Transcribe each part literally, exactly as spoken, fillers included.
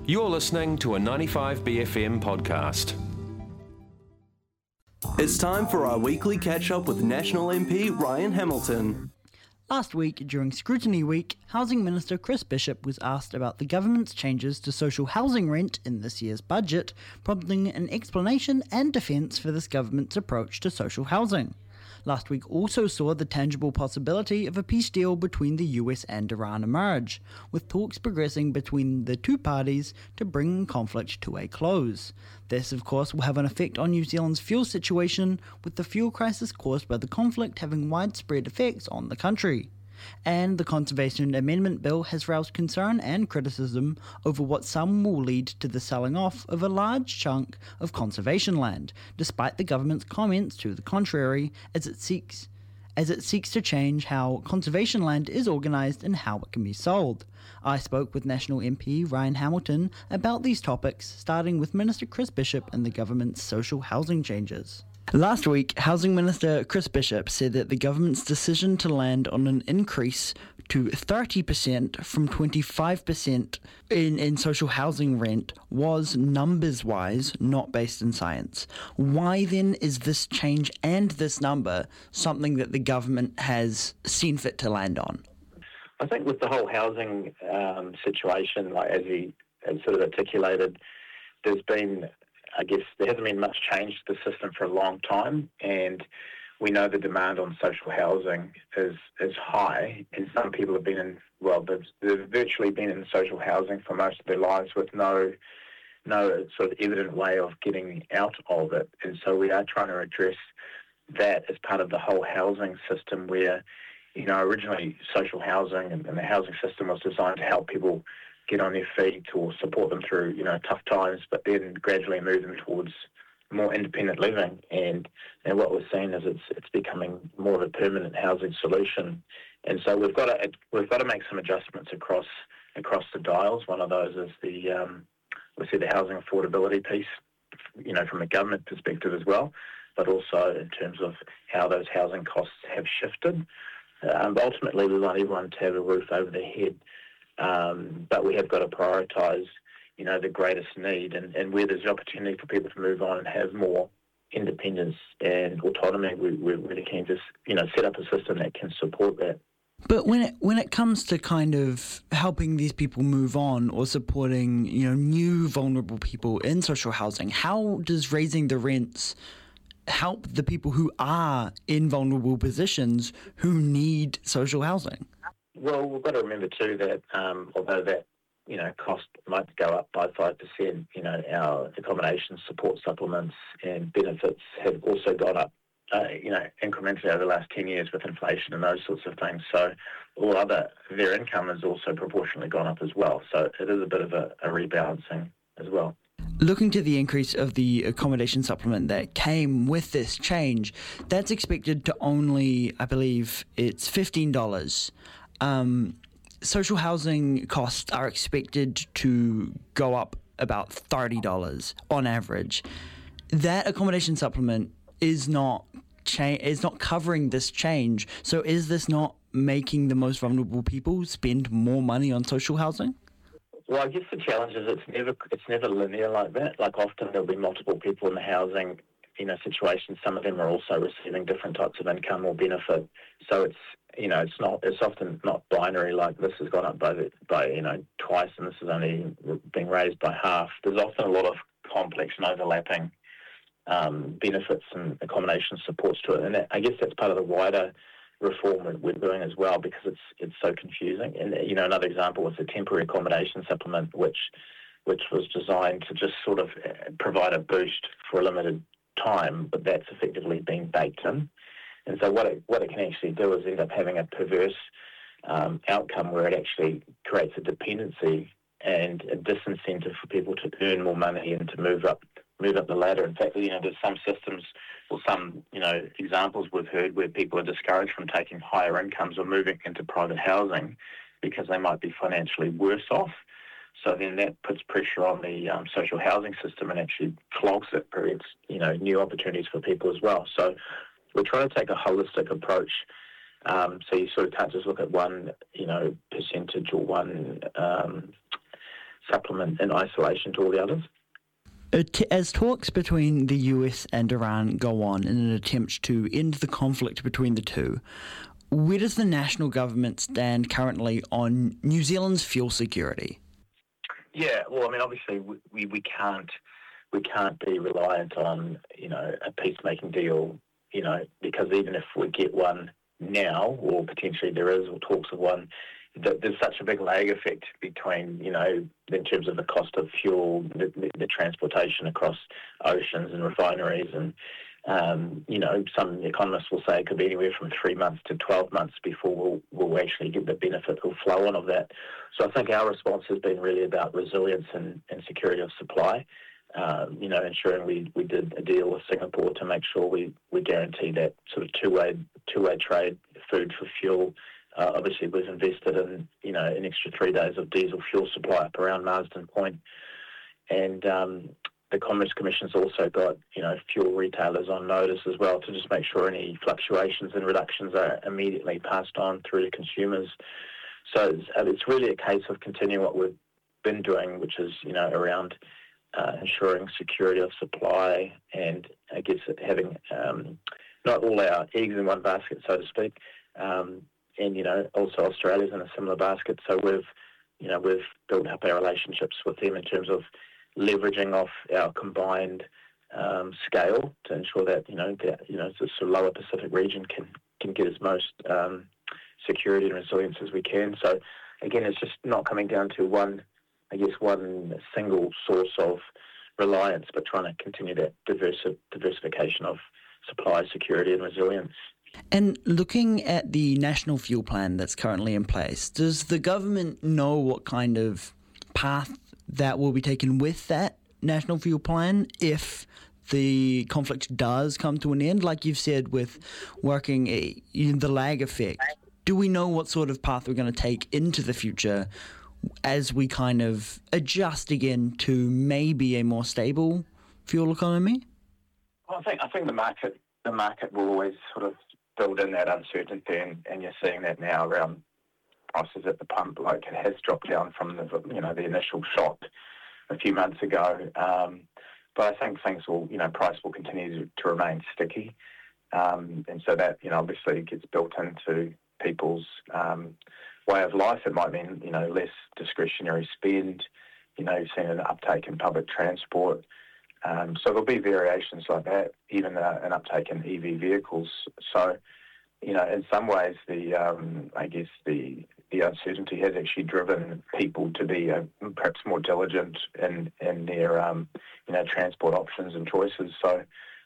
You're listening to a ninety-five B F M podcast. It's time for our weekly catch-up with National M P Ryan Hamilton. Last week, during Scrutiny Week, Housing Minister Chris Bishop was asked about the government's changes to social housing rent in this year's budget, prompting an explanation and defence for this government's approach to social housing. Last week also saw the tangible possibility of a peace deal between the U S and Iran emerge, with talks progressing between the two parties to bring conflict to a close. This, of course, will have an effect on New Zealand's fuel situation, with the fuel crisis caused by the conflict having widespread effects on the country. And the Conservation Amendment Bill has roused concern and criticism over what some will lead to the selling off of a large chunk of conservation land, despite the government's comments to the contrary, as it seeks as it seeks to change how conservation land is organised and how it can be sold. I spoke with National M P Ryan Hamilton about these topics, starting with Minister Chris Bishop and the government's social housing changes. Last week, Housing Minister Chris Bishop said that the government's decision to land on an increase to thirty percent from twenty-five percent in, in social housing rent was numbers-wise, not based in science. Why then is this change and this number something that the government has seen fit to land on? I think with the whole housing um, situation, like as he has sort of articulated, there's been I guess there hasn't been much change to the system for a long time, and we know the demand on social housing is is high, and some people have been in, well, they've, they've virtually been in social housing for most of their lives with no no sort of evident way of getting out of it. And so we are trying to address that as part of the whole housing system where, you know, originally social housing and, and the housing system was designed to help people get on their feet or support them through, you know, tough times, but then gradually move them towards more independent living. And and what we're seeing is it's it's becoming more of a permanent housing solution. And so we've got to we've got to make some adjustments across across the dials. One of those is the um, we see the housing affordability piece, you know, from a government perspective as well, but also in terms of how those housing costs have shifted. Um, but ultimately, we want everyone to have a roof over their head. Um, but we have got to prioritise, you know, the greatest need, and, and where there's the opportunity for people to move on and have more independence and autonomy, we, we're really keen to, you know, set up a system that can support that. But when it when it comes to kind of helping these people move on or supporting, you know, new vulnerable people in social housing, how does raising the rents help the people who are in vulnerable positions who need social housing? Well, we've got to remember too that um, although that, you know, cost might go up by five percent, you know, our accommodation support supplements and benefits have also gone up, uh, you know, incrementally over the last ten years with inflation and those sorts of things. So all other, their income has also proportionally gone up as well. So it is a bit of a, a rebalancing as well. Looking to the increase of the accommodation supplement that came with this change, that's expected to only, I believe, it's fifteen dollars. Um, social housing costs are expected to go up about thirty dollars on average. That accommodation supplement is not cha- is not covering this change. So is this not making the most vulnerable people spend more money on social housing? Well, I guess the challenge is it's never it's never linear like that. Like often there'll be multiple people in the housing, you know, situation. Some of them are also receiving different types of income or benefit. So it's, you know, it's not, it's often not binary, like this has gone up by, the, by you know, twice and this is only being raised by half. There's often a lot of complex and overlapping um, benefits and accommodation supports to it. And that, I guess that's part of the wider reform that we're doing as well, because it's it's so confusing. And, you know, another example was the temporary accommodation supplement, which which was designed to just sort of provide a boost for a limited time, but that's effectively been baked in. And so what it, what it can actually do is end up having a perverse um, outcome where it actually creates a dependency and a disincentive for people to earn more money and to move up move up the ladder. In fact, you know, there's some systems or some, you know, examples we've heard where people are discouraged from taking higher incomes or moving into private housing because they might be financially worse off. So then that puts pressure on the um, social housing system and actually clogs it, creates, you know, new opportunities for people as well. So we're trying to take a holistic approach. Um, so you sort of can't just look at one, you know, percentage or one um, supplement in isolation to all the others. As talks between the U S and Iran go on in an attempt to end the conflict between the two, where does the national government stand currently on New Zealand's fuel security? Yeah, well, I mean, obviously we, we, we can't we can't be reliant on, you know, a peacemaking deal, you know, because even if we get one now, or potentially there is, or talks of one, there's such a big lag effect between, you know, in terms of the cost of fuel, the, the, the transportation across oceans and refineries, and, um, you know, some economists will say it could be anywhere from three months to twelve months before we'll, we'll actually get the benefit or flow on of that. So I think our response has been really about resilience and, and security of supply, um, you know, ensuring we, we did a deal with Singapore to make sure we, we guarantee that sort of two-way, two-way trade, food for fuel. Uh, obviously, we've invested in, you know, an extra three days of diesel fuel supply up around Marsden Point. And um, the Commerce Commission's also got, you know, fuel retailers on notice as well to just make sure any fluctuations and reductions are immediately passed on through to consumers. So it's, it's really a case of continuing what we've been doing, which is, you know, around uh, ensuring security of supply and, I guess, having um, not all our eggs in one basket, so to speak. Um, And, you know, also Australia's in a similar basket. So we've, you know, we've built up our relationships with them in terms of leveraging off our combined um, scale to ensure that, you know, that, you know, the sort of lower Pacific region can, can get as most um, security and resilience as we can. So, again, it's just not coming down to one, I guess, one single source of reliance, but trying to continue that diversi- diversification of supply, security and resilience. And looking at the national fuel plan that's currently in place, does the government know what kind of path that will be taken with that national fuel plan if the conflict does come to an end? Like you've said, with working a, in the lag effect, do we know what sort of path we're going to take into the future as we kind of adjust again to maybe a more stable fuel economy? Well, I think I think the market the market will always sort of build in that uncertainty, and, and you're seeing that now around prices at the pump. Like, it has dropped down from the, you know, the initial shock a few months ago. Um, but I think things will, you know, price will continue to, to remain sticky. Um, and so that, you know, obviously gets built into people's um, way of life. It might mean, you know, less discretionary spend. You know, you've seen an uptake in public transport. Um, so there'll be variations like that, even uh, an uptake in E V vehicles. So, you know, in some ways, the um, I guess the the uncertainty has actually driven people to be uh, perhaps more diligent in in their um, you know, transport options and choices. So,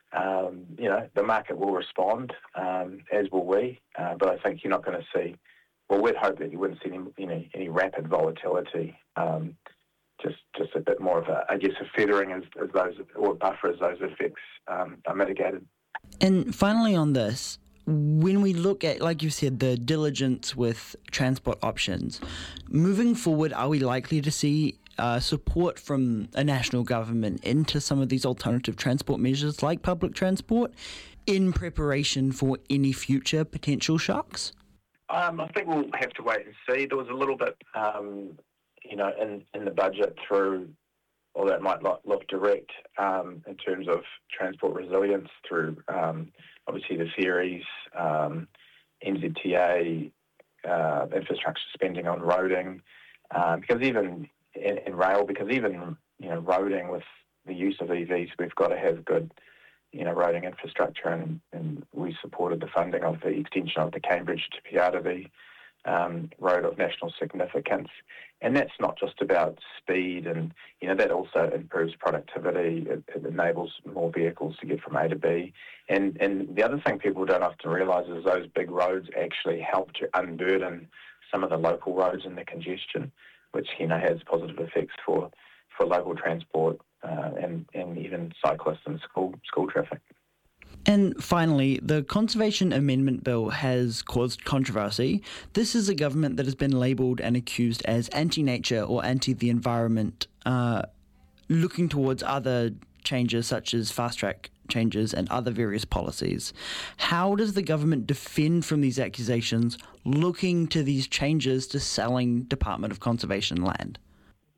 um, you know, the market will respond, um, as will we. Uh, but I think you're not going to see. Well, we'd hope that you wouldn't see any any, any rapid volatility. Um, Just, just a bit more of a, I guess, a feathering as, as those, or buffer as those effects um, are mitigated. And finally on this, when we look at, like you said, the diligence with transport options, moving forward, are we likely to see uh, support from a national government into some of these alternative transport measures like public transport in preparation for any future potential shocks? Um, I think we'll have to wait and see. There was a little bit... Um, you know, in, in the budget through, or that might look, look direct um, in terms of transport resilience through, um, obviously, the ferries, um, N Z T A, uh, infrastructure spending on roading, uh, because even in, in rail, because even, you know, roading with the use of E Vs, we've got to have good, you know, roading infrastructure, and, and we supported the funding of the extension of the Cambridge to Te Arawi Um, road of national significance. And that's not just about speed, and, you know, that also improves productivity. It, it enables more vehicles to get from A to B. And, and the other thing people don't often realise is those big roads actually help to unburden some of the local roads and the congestion, which, you know, has positive effects for, for local transport uh, and, and even cyclists and school school traffic. And finally, the Conservation Amendment Bill has caused controversy. This is a government that has been labelled and accused as anti-nature or anti-the environment, uh, looking towards other changes such as fast-track changes and other various policies. How does the government defend from these accusations, looking to these changes to selling Department of Conservation land?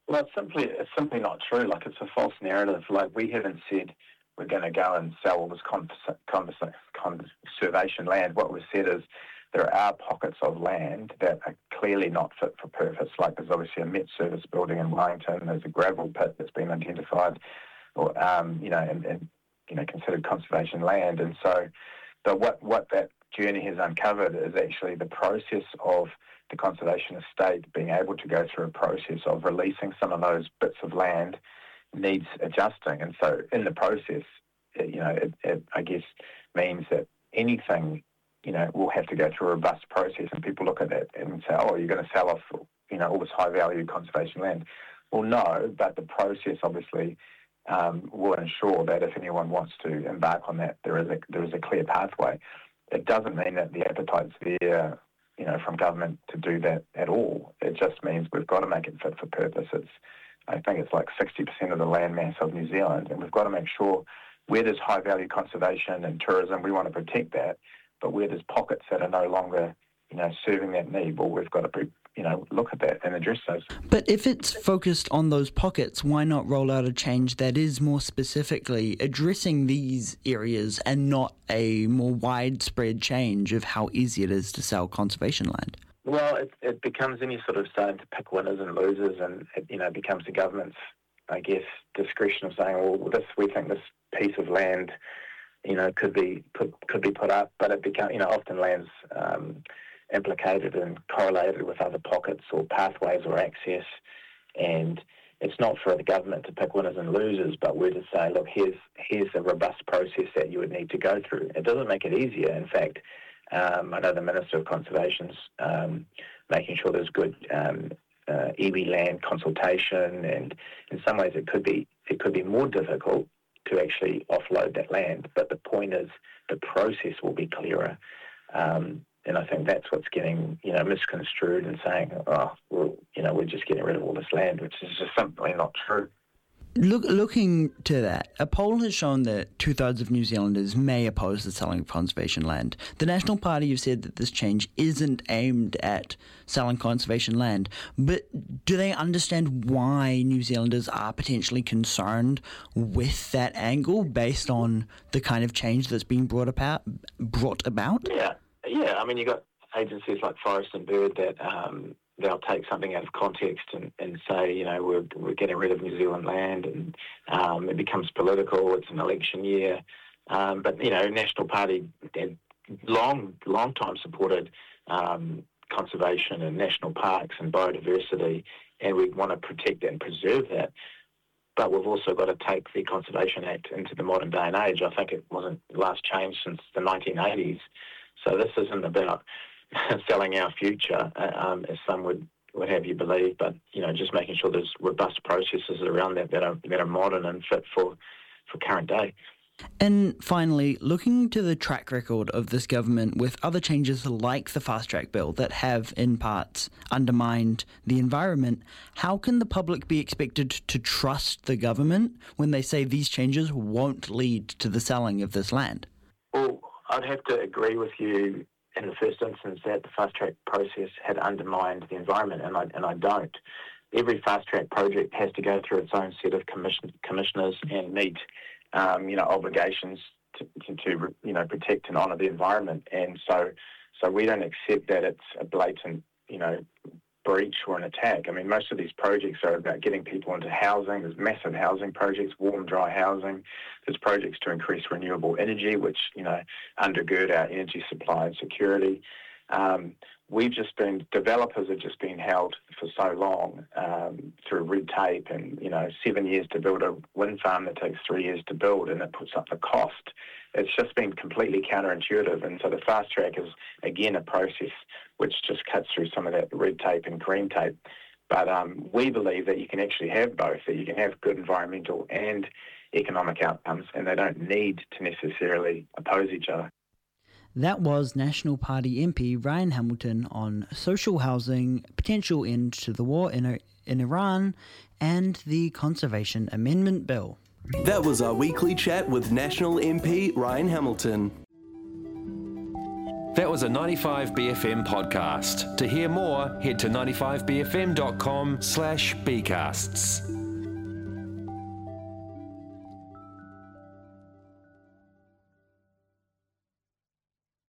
Well, it's simply it's simply not true. Like, it's a false narrative. Like, we haven't said we're going to go and sell all this con- con- conservation land. What we've said is there are pockets of land that are clearly not fit for purpose. Like, there's obviously a Met Service building in Wellington. There's a gravel pit that's been identified, or um, you know, and, and you know, considered conservation land. And so, the, what what that journey has uncovered is actually the process of the conservation estate being able to go through a process of releasing some of those bits of land needs adjusting. And so in the process, it, you know, it, it, I guess, means that anything, you know, will have to go through a robust process, and people look at that and say, oh, you're going to sell off, you know, all this high-value conservation land. Well, no, but the process obviously um, will ensure that if anyone wants to embark on that, there is a, there is a clear pathway. It doesn't mean that the appetite's there, you know, from government to do that at all. It just means we've got to make it fit for purpose. It's, I think it's like sixty percent of the land mass of New Zealand, and we've got to make sure where there's high-value conservation and tourism, we want to protect that, but where there's pockets that are no longer, you know, serving that need, well, we've got to, you know, look at that and address those. But if it's focused on those pockets, why not roll out a change that is more specifically addressing these areas and not a more widespread change of how easy it is to sell conservation land? Well, it, it becomes any sort of starting to pick winners and losers, and it, you know, becomes the government's, I guess, discretion of saying, well, this we think this piece of land, you know, could be put could be put up, but it become, you know, often land's um, implicated and correlated with other pockets or pathways or access, and it's not for the government to pick winners and losers, but we're to say, look, here's here's a robust process that you would need to go through. It doesn't make it easier. In fact, um, I know the Minister of Conservation's um, making sure there's good um, uh, iwi land consultation, and in some ways it could be it could be more difficult to actually offload that land. But the point is, the process will be clearer. Um, And I think that's what's getting, you know, misconstrued and saying, oh, well, you know, we're just getting rid of all this land, which is just simply not true. Look, looking to that, a poll has shown that two-thirds of New Zealanders may oppose the selling of conservation land. The National Party have said that this change isn't aimed at selling conservation land, but do they understand why New Zealanders are potentially concerned with that angle based on the kind of change that's being brought about? Brought about? Yeah. Yeah, I mean, you've got agencies like Forest and Bird that um, they'll take something out of context and, and say, you know, we're we're getting rid of New Zealand land, and um, it becomes political. It's an election year. Um, but, you know, National Party had long, long time supported um, conservation and national parks and biodiversity, and we want to protect and preserve that. But we've also got to take the Conservation Act into the modern day and age. I think it wasn't last changed since the nineteen eighties. So this isn't about selling our future, um, as some would, would have you believe, but, you know, just making sure there's robust processes around that that are, that are modern and fit for, for current day. And finally, looking to the track record of this government with other changes like the Fast Track Bill that have, in parts, undermined the environment, how can the public be expected to trust the government when they say these changes won't lead to the selling of this land? Well, I'd have to agree with you in the first instance that the fast track process had undermined the environment, and I and I don't. Every fast track project has to go through its own set of commission, commissioners and meet, um, you know, obligations to, to, to you know protect and honour the environment, and so so we don't accept that it's a blatant, you know, breach or an attack. I mean, most of these projects are about getting people into housing. There's massive housing projects, warm, dry housing. There's projects to increase renewable energy, which, you know, undergird our energy supply and security. Um, we've just been, developers have just been held for so long um, through red tape and, you know, seven years to build a wind farm that takes three years to build, and it puts up the cost. It's just been completely counterintuitive. And so the fast track is, again, a process which just cuts through some of that red tape and green tape. But um, we believe that you can actually have both, that you can have good environmental and economic outcomes, and they don't need to necessarily oppose each other. That was National Party M P Ryan Hamilton on social housing, potential end to the war in, in Iran, and the Conservation Amendment Bill. That was our weekly chat with National M P Ryan Hamilton. That was a ninety-five B F M podcast. To hear more, head to ninety-five b f m dot com slash bcasts.